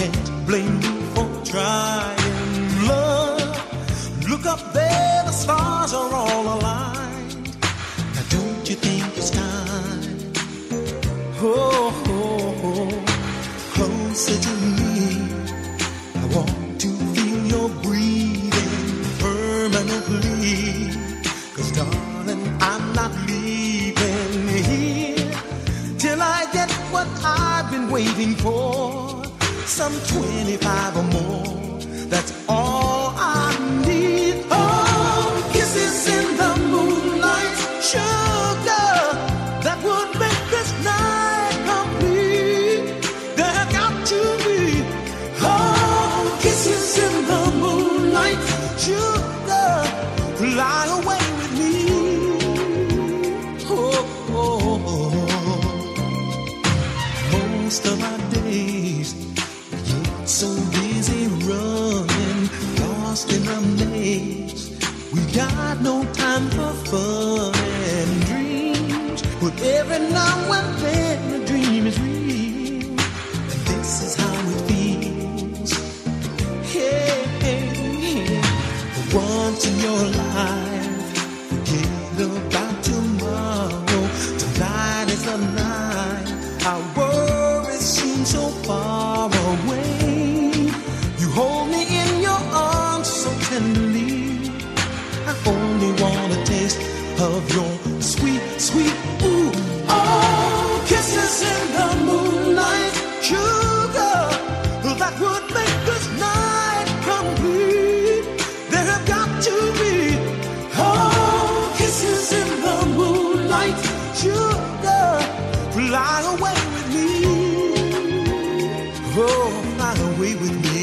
can't blame me for trying. Love, look up there, the stars are all aligned. Now don't you think it's time? Oh, oh, oh, closer to me. I want to feel your breathing permanently. 'Cause darling, I'm not leaving here till I get what I've been waiting for. Some 25 or more, that's all I need. Oh, kisses in the moonlight, sugar, that would make this night complete. There got to be, oh, kisses in the moonlight, sugar, fly away with me. Oh, oh, oh. Most of my days so busy running, lost in a maze. We got no time for fun and dreams, but every now and then a dream is real, and this is how it feels. Hey, hey, hey. For once in your life, forget about tomorrow. Tonight is the night. Our worries seem so far away. Hold me in your arms so tenderly. I only want a taste of your sweet, sweet, ooh. Oh, kisses in the moonlight, sugar, that would make this night complete. There have got to be, oh, kisses in the moonlight, sugar, fly away with me. Oh, fly away with me.